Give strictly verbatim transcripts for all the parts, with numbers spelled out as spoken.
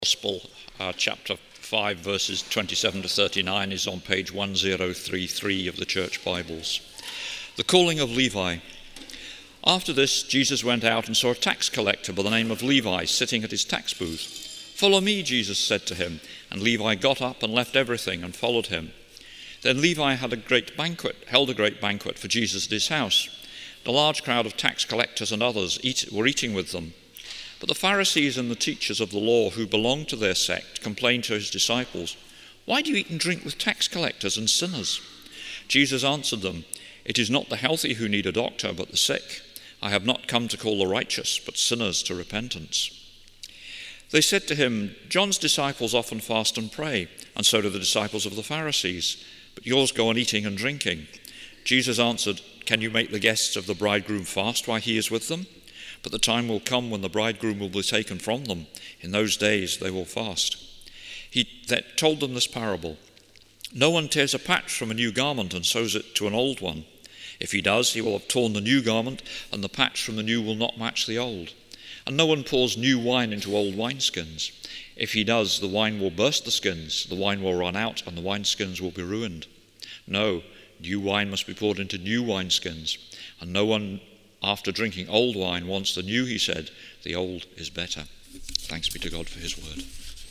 Gospel, uh, chapter five, verses twenty-seven to thirty-nine is on page one thousand thirty-three of the Church Bibles. The calling of Levi. After this, Jesus went out and saw a tax collector by the name of Levi sitting at his tax booth. "Follow me," Jesus said to him, and Levi got up and left everything and followed him. Then Levi had a great banquet, held a great banquet for Jesus at his house. A large crowd of tax collectors and others eat, were eating with them. But the Pharisees and the teachers of the law who belonged to their sect complained to his disciples, "Why do you eat and drink with tax collectors and sinners?" Jesus answered them, "It is not the healthy who need a doctor, but the sick. I have not come to call the righteous, but sinners to repentance." They said to him, "John's disciples often fast and pray, and so do the disciples of the Pharisees, but yours go on eating and drinking." Jesus answered, "Can you make the guests of the bridegroom fast while he is with them? But the time will come when the bridegroom will be taken from them. In those days they will fast." He that told them this parable. "No one tears a patch from a new garment and sews it to an old one. If he does, he will have torn the new garment, and the patch from the new will not match the old. And no one pours new wine into old wineskins. If he does, the wine will burst the skins, the wine will run out, and the wineskins will be ruined. No, new wine must be poured into new wineskins, and no one after drinking old wine wants the new," he said. "The old is better." Thanks be to God for his word.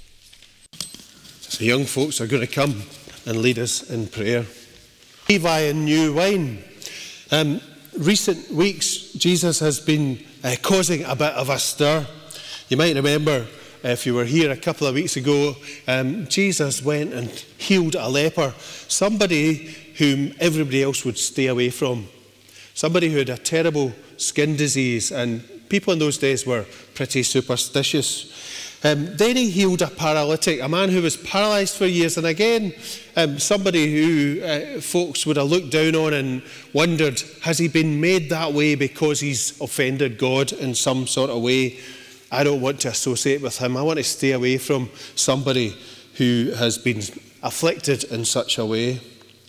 The young folks are going to come and lead us in prayer. Levi and new wine. Um, recent weeks, Jesus has been uh, causing a bit of a stir. You might remember, if you were here a couple of weeks ago, um, Jesus went and healed a leper, somebody whom everybody else would stay away from. Somebody who had a terrible skin disease, and people in those days were pretty superstitious. Um, then he healed a paralytic, a man who was paralysed for years, and again, um, somebody who uh, folks would have looked down on and wondered, has he been made that way because he's offended God in some sort of way? I don't want to associate with him. I want to stay away from somebody who has been afflicted in such a way.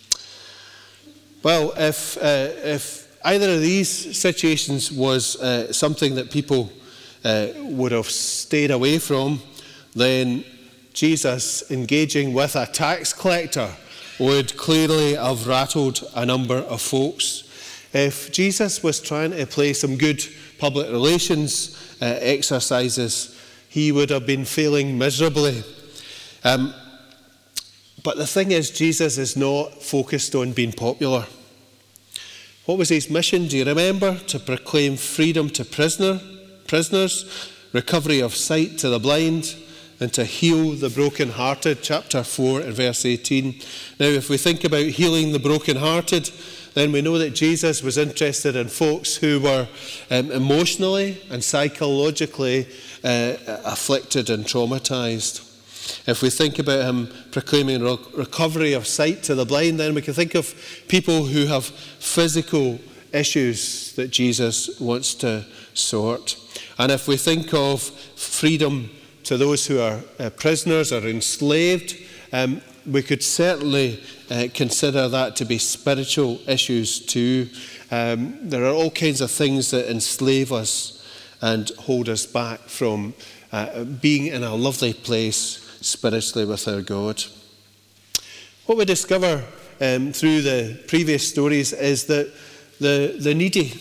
Well, if uh, if either of these situations was uh, something that people uh, would have stayed away from, then Jesus engaging with a tax collector would clearly have rattled a number of folks. If Jesus was trying to play some good public relations uh, exercises, he would have been failing miserably. Um, but the thing is, Jesus is not focused on being popular. What was his mission? Do you remember? To proclaim freedom to prisoner, prisoners, recovery of sight to the blind, and to heal the brokenhearted. Chapter four and verse eighteen. Now, if we think about healing the brokenhearted, then we know that Jesus was interested in folks who were um, emotionally and psychologically uh, afflicted and traumatized. If we think about him proclaiming recovery of sight to the blind, then we can think of people who have physical issues that Jesus wants to sort. And if we think of freedom to those who are uh, prisoners or enslaved, um, we could certainly uh, consider that to be spiritual issues too. Um, there are all kinds of things that enslave us and hold us back from uh, being in a lovely place spiritually with our God. What we discover um, through the previous stories is that the, the needy,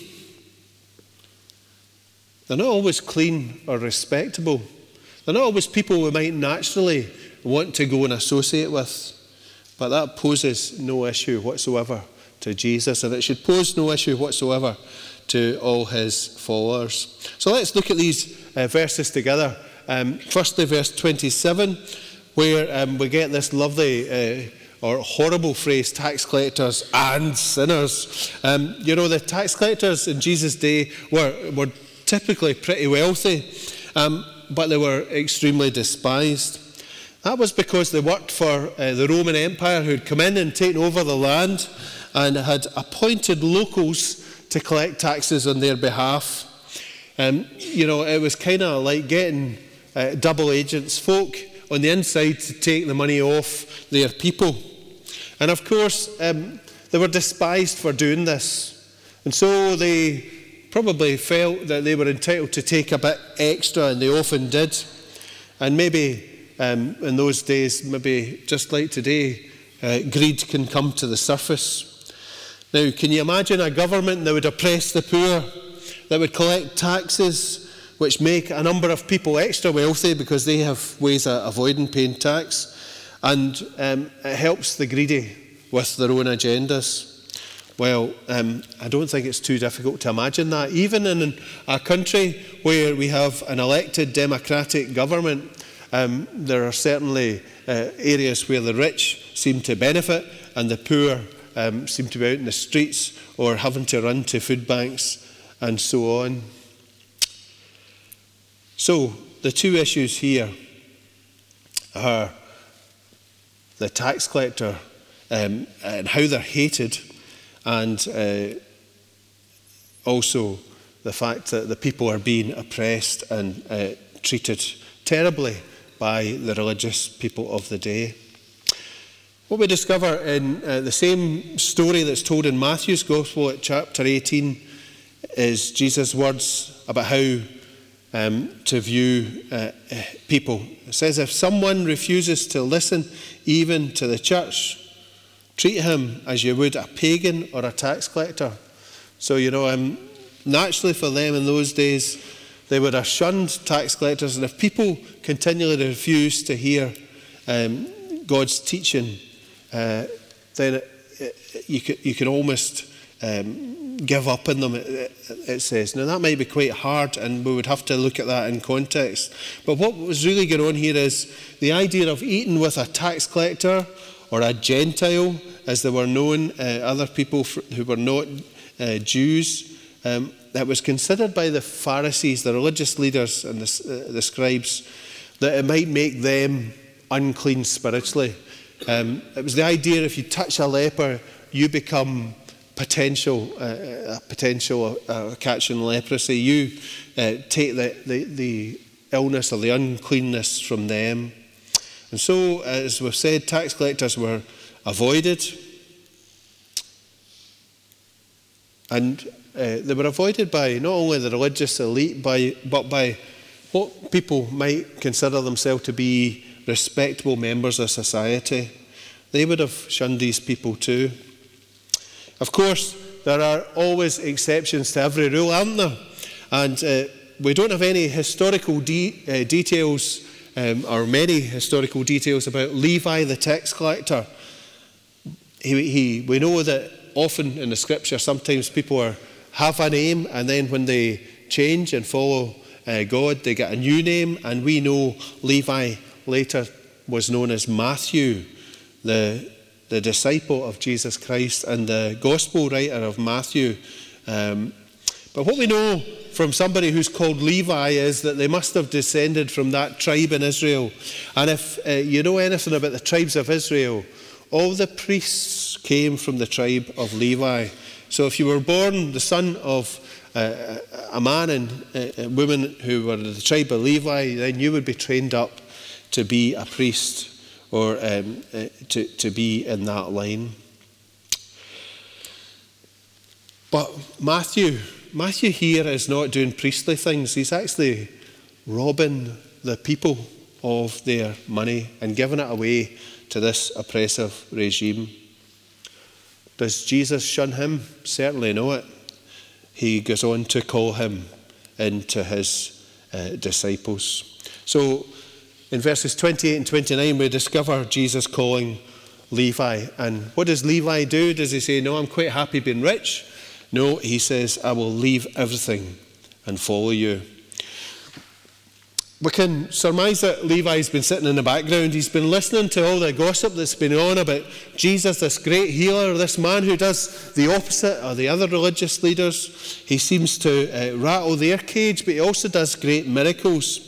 they're not always clean or respectable. They're not always people we might naturally want to go and associate with. But that poses no issue whatsoever to Jesus, and it should pose no issue whatsoever to all his followers. So let's look at these uh, verses together. Um, firstly, verse twenty-seven, where um, we get this lovely uh, or horrible phrase, tax collectors and sinners. Um, you know, the tax collectors in Jesus' day were, were typically pretty wealthy, um, but they were extremely despised. That was because they worked for uh, the Roman Empire, who had come in and taken over the land and had appointed locals to collect taxes on their behalf. Um, you know, it was kind of like getting Uh, double agents, folk on the inside to take the money off their people. And of course, um, they were despised for doing this. And so they probably felt that they were entitled to take a bit extra, and they often did. And maybe um, in those days, maybe just like today, uh, greed can come to the surface. Now, can you imagine a government that would oppress the poor, that would collect taxes which make a number of people extra wealthy because they have ways of avoiding paying tax, and um, it helps the greedy with their own agendas? Well, um, I don't think it's too difficult to imagine that. Even in a country where we have an elected democratic government, um, there are certainly uh, areas where the rich seem to benefit and the poor um, seem to be out in the streets or having to run to food banks and so on. So, the two issues here are the tax collector um, and how they're hated, and uh, also the fact that the people are being oppressed and uh, treated terribly by the religious people of the day. What we discover in uh, the same story that's told in Matthew's Gospel at chapter eighteen is Jesus' words about how um, to view uh, people. It says, if someone refuses to listen even to the church, treat him as you would a pagan or a tax collector. So, you know, um, naturally for them in those days, they would have shunned tax collectors. And if people continually refuse to hear um, God's teaching, uh, then it, it, you, can, you can almost um, give up on them, it, it says. Now, that might be quite hard, and we would have to look at that in context. But what was really going on here is the idea of eating with a tax collector or a Gentile, as they were known, uh, other people who were not uh, Jews. Um, that was considered by the Pharisees, the religious leaders and the, uh, the scribes, that it might make them unclean spiritually. Um, it was the idea if you touch a leper, you become potential, uh, a potential uh, catching leprosy. You uh, take the, the, the illness or the uncleanness from them. And so, as we've said, tax collectors were avoided. And uh, they were avoided by not only the religious elite, by, but by what people might consider themselves to be respectable members of society. They would have shunned these people too. Of course, there are always exceptions to every rule, aren't there? And uh, we don't have any historical de- uh, details um, or many historical details about Levi the tax collector. He, he, we know that often in the scripture, sometimes people are, have a name, and then when they change and follow uh, God, they get a new name. And we know Levi later was known as Matthew, the, the disciple of Jesus Christ and the gospel writer of Matthew. Um, but what we know from somebody who's called Levi is that they must have descended from that tribe in Israel. And if uh, you know anything about the tribes of Israel, all the priests came from the tribe of Levi. So if you were born the son of uh, a man and a woman who were the tribe of Levi, then you would be trained up to be a priest or um, uh, to, to be in that line. But Matthew, Matthew here is not doing priestly things. He's actually robbing the people of their money and giving it away to this oppressive regime. Does Jesus shun him? Certainly not. He goes on to call him into his uh, disciples. So in verses twenty-eight and twenty-nine, we discover Jesus calling Levi. And what does Levi do? Does he say, no, I'm quite happy being rich? No, he says, I will leave everything and follow you. We can surmise that Levi's been sitting in the background. He's been listening to all the gossip that's been on about Jesus, this great healer, this man who does the opposite of the other religious leaders. He seems to uh, rattle their cage, but he also does great miracles.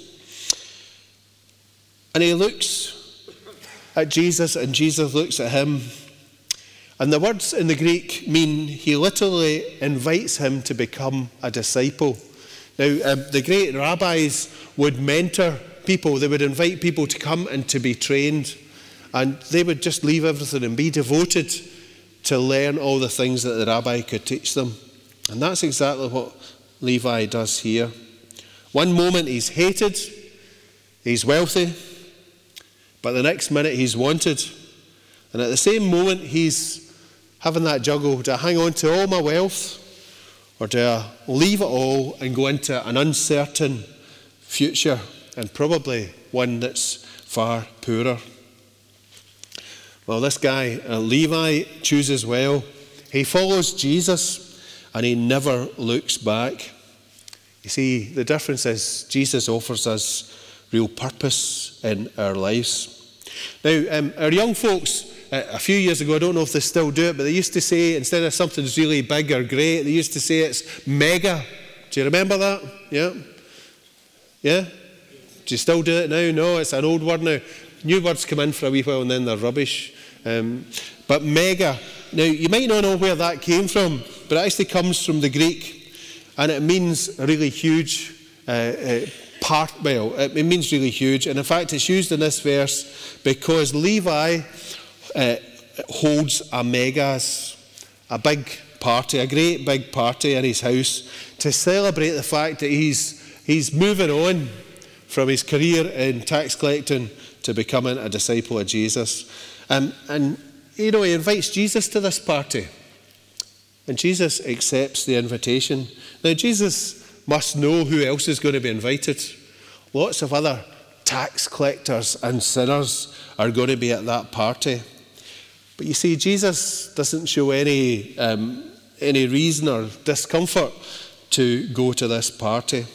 And he looks at Jesus, and Jesus looks at him. And the words in the Greek mean he literally invites him to become a disciple. Now, um, the great rabbis would mentor people. They would invite people to come and to be trained. And they would just leave everything and be devoted to learn all the things that the rabbi could teach them. And that's exactly what Levi does here. One moment he's hated, he's wealthy, But the next minute he's wanted. And at the same moment he's having that juggle. Do I hang on to all my wealth? Or do I leave it all and go into an uncertain future, and probably one that's far poorer? Well, this guy, uh, Levi, chooses well. He follows Jesus and he never looks back. You see, the difference is Jesus offers us real purpose in our lives. Now, um, our young folks, uh, a few years ago, I don't know if they still do it, but they used to say, instead of something's really big or great, they used to say it's mega. Do you remember that? Yeah? Yeah? Do you still do it now? No, it's an old word now. New words come in for a wee while and then they're rubbish. Um, but mega. Now, you might not know where that came from, but it actually comes from the Greek. And it means really huge uh, uh, part. Well, it means really huge. And in fact, it's used in this verse because Levi uh, holds a megas, a big party, a great big party in his house to celebrate the fact that he's, he's moving on from his career in tax collecting to becoming a disciple of Jesus. Um, and, you know, he invites Jesus to this party. And Jesus accepts the invitation. Now, Jesus must know who else is going to be invited. Lots of other tax collectors and sinners are going to be at that party. But you see, Jesus doesn't show any, um, any reason or discomfort to go to this party.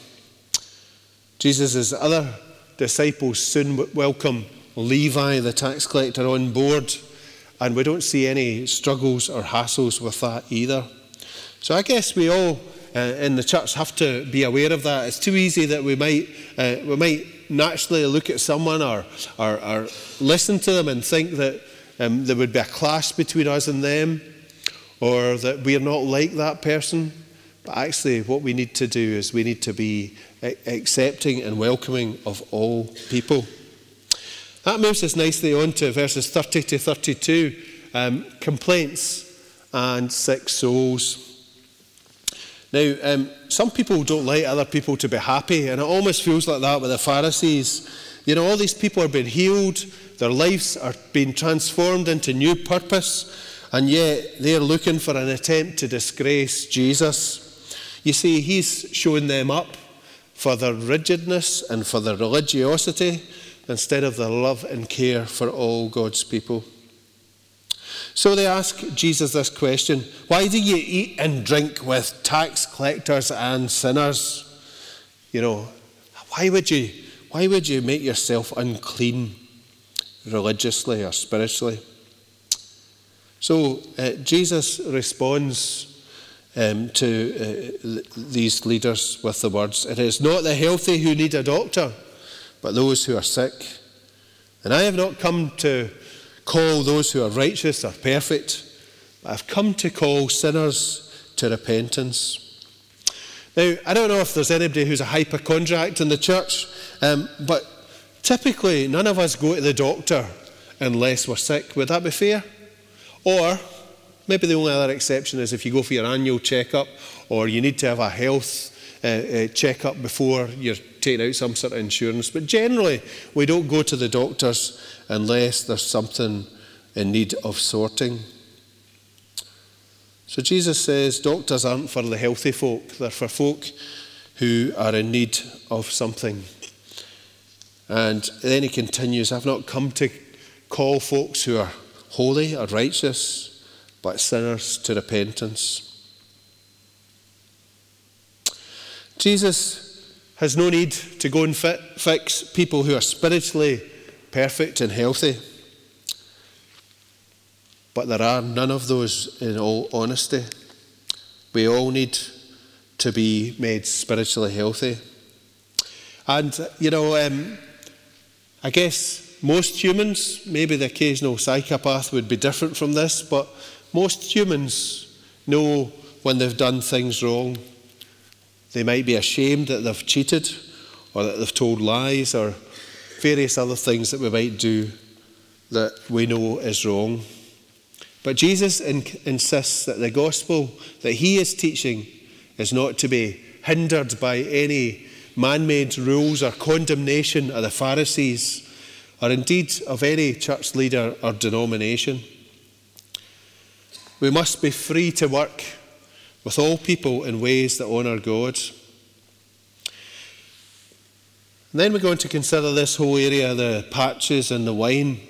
Jesus' other disciples soon welcome Levi, the tax collector, on board. And we don't see any struggles or hassles with that either. So I guess we all uh, in the church have to be aware of that. It's too easy that we might uh, we might naturally look at someone or, or, or listen to them and think that um, there would be a clash between us and them, or that we're not like that person. But actually what we need to do is we need to be accepting and welcoming of all people. That moves us nicely on to verses thirty to thirty-two, um, complaints and sick souls. Now, um, some people don't like other people to be happy, and it almost feels like that with the Pharisees. You know, all these people are being healed, their lives are being transformed into new purpose, and yet they're looking for an attempt to disgrace Jesus. You see, he's showing them up for their rigidness and for their religiosity, instead of the love and care for all God's people. So they ask Jesus this question: why do you eat and drink with tax collectors and sinners? You know, why would you, why would you make yourself unclean religiously or spiritually? So uh, Jesus responds um, to uh, these leaders with the words, "It is not the healthy who need a doctor, but those who are sick. And I have not come to call those who are righteous or perfect, but I've come to call sinners to repentance." Now, I don't know if there's anybody who's a hypochondriac in the church, um, but typically none of us go to the doctor unless we're sick. Would that be fair? Or maybe the only other exception is if you go for your annual checkup, or you need to have a health uh, uh, checkup before you're taking out some sort of insurance. But generally, we don't go to the doctors unless there's something in need of sorting. So Jesus says doctors aren't for the healthy folk, they're for folk who are in need of something. And then he continues, "I've not come to call folks who are holy or righteous, but sinners to repentance." Jesus has no need to go and fit, fix people who are spiritually perfect and healthy. But there are none of those, in all honesty. We all need to be made spiritually healthy. And, you know, um, I guess most humans, maybe the occasional psychopath would be different from this, but most humans know when they've done things wrong. They might be ashamed that they've cheated, or that they've told lies, or various other things that we might do that we know is wrong. But Jesus in- insists that the gospel that he is teaching is not to be hindered by any man-made rules or condemnation of the Pharisees or indeed of any church leader or denomination. We must be free to work with all people in ways that honour God. And then we're going to consider this whole area, the patches and the wine.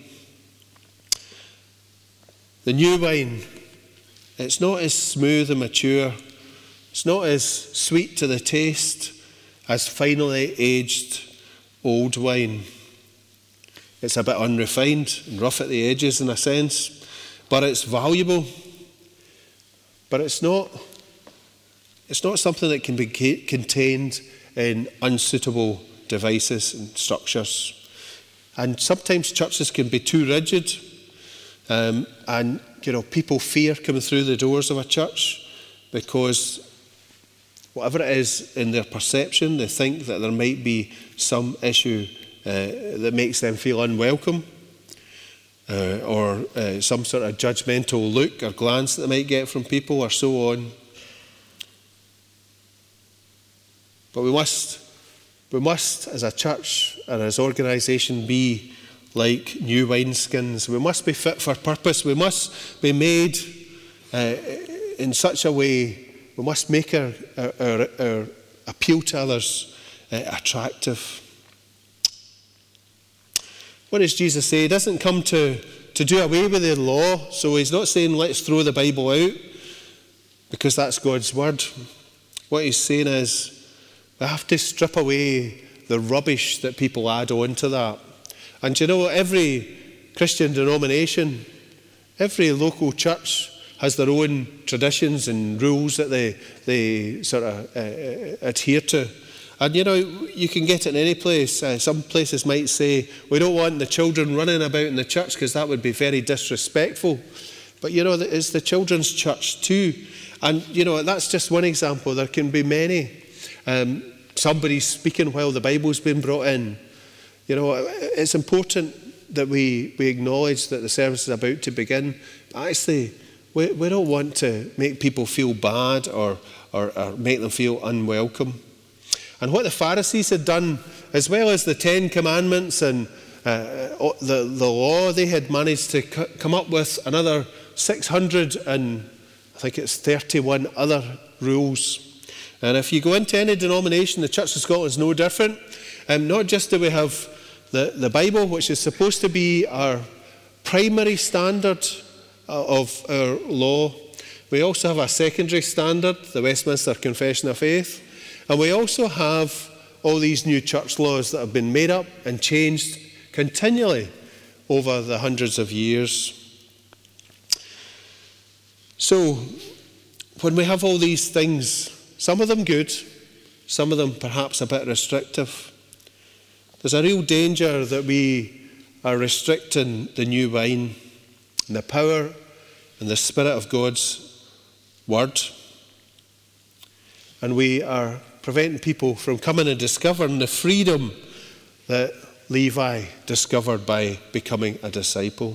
The new wine, it's not as smooth and mature, it's not as sweet to the taste as finely aged old wine. It's a bit unrefined and rough at the edges in a sense, but it's valuable. But it's not, it's not something that can be contained in unsuitable devices and structures. And sometimes churches can be too rigid, um, and you know, people fear coming through the doors of a church because whatever it is in their perception, they think that there might be some issue uh, that makes them feel unwelcome, uh, or uh, some sort of judgmental look or glance that they might get from people, or so on. But we must, we must, as a church and as organisation, be like new wineskins. We must be fit for purpose. We must be made uh, in such a way. We must make our, our, our, our appeal to others uh, attractive. What does Jesus say? He doesn't come to, to do away with the law. So he's not saying let's throw the Bible out, because that's God's word. What he's saying is we have to strip away the rubbish that people add on to that. And you know, every Christian denomination, every local church has their own traditions and rules that they, they sort of uh, adhere to. And you know, you can get it in any place. Uh, some places might say, we don't want the children running about in the church because that would be very disrespectful. But you know, it's the children's church too. And you know, that's just one example. There can be many. Um, somebody's speaking while the Bible's been brought in. You know, it's important that we, we acknowledge that the service is about to begin. Actually, we, we don't want to make people feel bad or, or, or make them feel unwelcome. And what the Pharisees had done, as well as the Ten Commandments and uh, the, the law, they had managed to c- come up with another six hundred and I think it's thirty-one other rules. And if you go into any denomination, the Church of Scotland is no different. Um, not just do we have the, the Bible, which is supposed to be our primary standard of our law. We also have a secondary standard, the Westminster Confession of Faith. And we also have all these new church laws that have been made up and changed continually over the hundreds of years. So, when we have all these things, some of them good, some of them perhaps a bit restrictive, there's a real danger that we are restricting the new wine and the power and the Spirit of God's Word. And we are preventing people from coming and discovering the freedom that Levi discovered by becoming a disciple.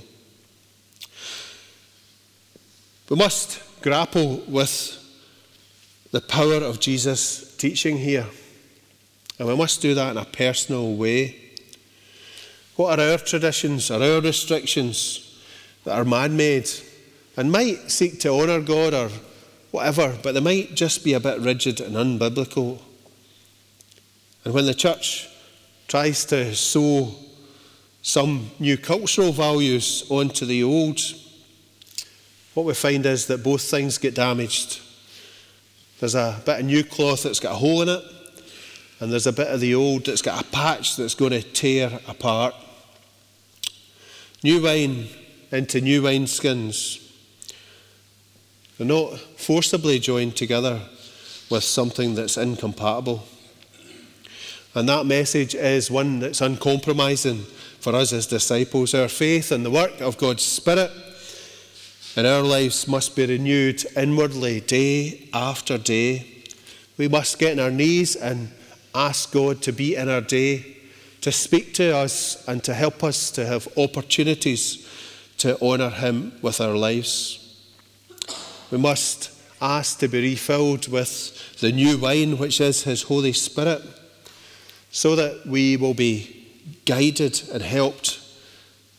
We must grapple with the power of Jesus' teaching here. And we must do that in a personal way. What are our traditions, are our restrictions that are man-made and might seek to honour God or whatever, but they might just be a bit rigid and unbiblical? And when the church tries to sew some new cultural values onto the old, what we find is that both things get damaged. There's a bit of new cloth that's got a hole in it, and there's a bit of the old that's got a patch that's going to tear apart. New wine into new wineskins. They're not forcibly joined together with something that's incompatible. And that message is one that's uncompromising for us as disciples. Our faith in the work of God's Spirit in our lives must be renewed inwardly day after day. We must get on our knees and ask God to be in our day, to speak to us and to help us to have opportunities to honour Him with our lives. We must ask to be refilled with the new wine, which is His Holy Spirit, so that we will be guided and helped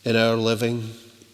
in our living.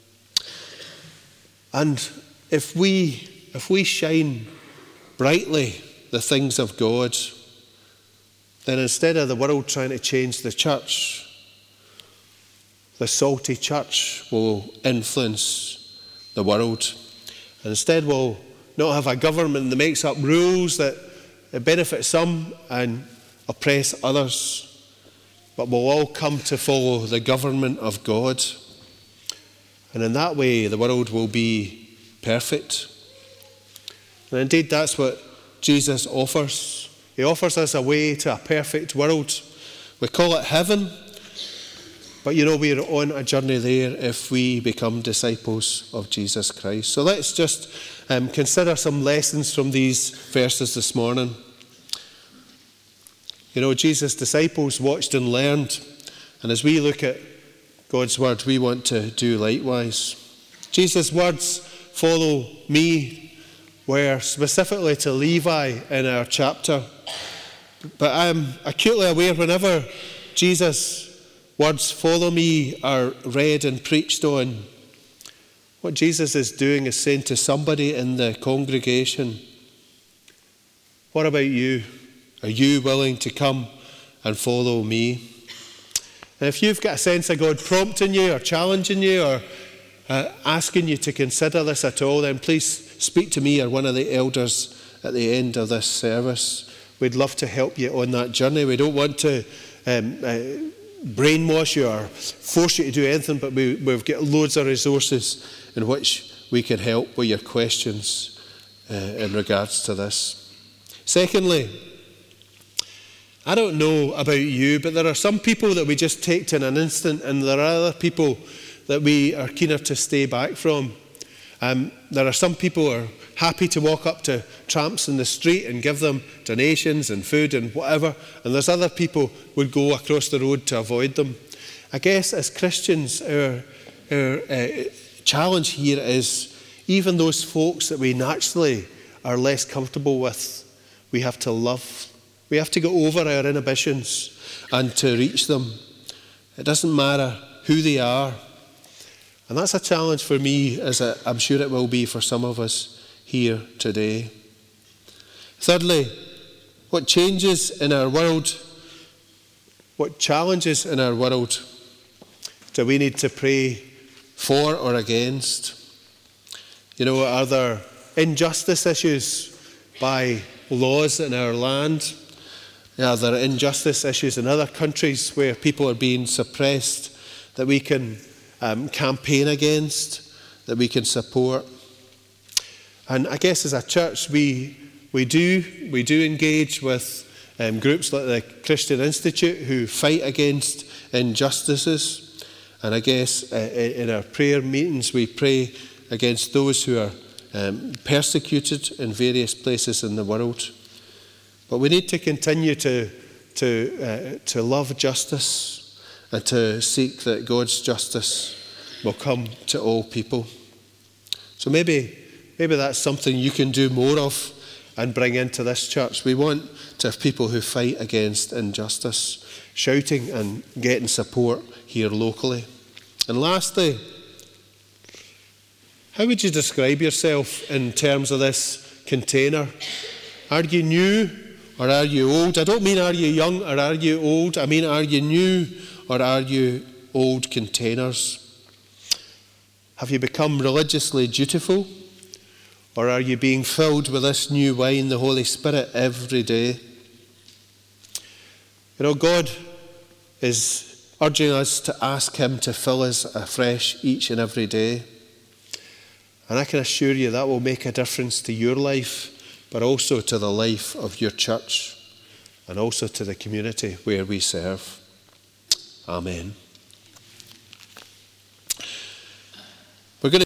And if we, if we shine brightly the things of God, then instead of the world trying to change the church, the salty church will influence the world. And instead we'll not have a government that makes up rules that benefit some and oppress others, but we'll all come to follow the government of God. And in that way the world will be perfect. And indeed that's what Jesus offers. He offers us a way to a perfect world. We call it heaven, but you know, we're on a journey there if we become disciples of Jesus Christ. So let's just um, consider some lessons from these verses this morning. You know, Jesus' disciples watched and learned, and as we look at God's word, we want to do likewise. Jesus' words, "Follow me," were specifically to Levi in our chapter. But I'm acutely aware whenever Jesus' words, "Follow me," are read and preached on, what Jesus is doing is saying to somebody in the congregation, what about you? Are you willing to come and follow me? And if you've got a sense of God prompting you or challenging you or uh, asking you to consider this at all, then please speak to me or one of the elders at the end of this service. We'd love to help you on that journey. We don't want to um, uh, brainwash you or force you to do anything, but we, we've got loads of resources in which we can help with your questions uh, in regards to this. Secondly, I don't know about you, but there are some people that we just take to in an instant, and there are other people that we are keener to stay back from. Um, there are some people who are happy to walk up to tramps in the street and give them donations and food and whatever, and there's other people who would go across the road to avoid them. I guess as Christians, our, our uh, challenge here is even those folks that we naturally are less comfortable with, we have to love. We have to get over our inhibitions and to reach them. It doesn't matter who they are. And that's a challenge for me, as I'm sure it will be for some of us here today. Thirdly, what changes in our world, what challenges in our world do we need to pray for or against? You know, are there injustice issues by laws in our land? Are there injustice issues in other countries where people are being suppressed that we can um, campaign against, that we can support? And I guess as a church, we we do we do engage with um, groups like the Christian Institute who fight against injustices. And I guess uh, in our prayer meetings, we pray against those who are um, persecuted in various places in the world. But we need to continue to to uh, to love justice and to seek that God's justice will come to all people. So maybe maybe that's something you can do more of and bring into this church. We want to have people who fight against injustice, shouting and getting support here locally. And lastly, how would you describe yourself in terms of this container? Are you new? Or are you old? I don't mean are you young or are you old. I mean, are you new or are you old containers? Have you become religiously dutiful? Or are you being filled with this new wine, the Holy Spirit, every day? You know, God is urging us to ask him to fill us afresh each and every day. And I can assure you that will make a difference to your life, but also to the life of your church and also to the community where we serve. Amen.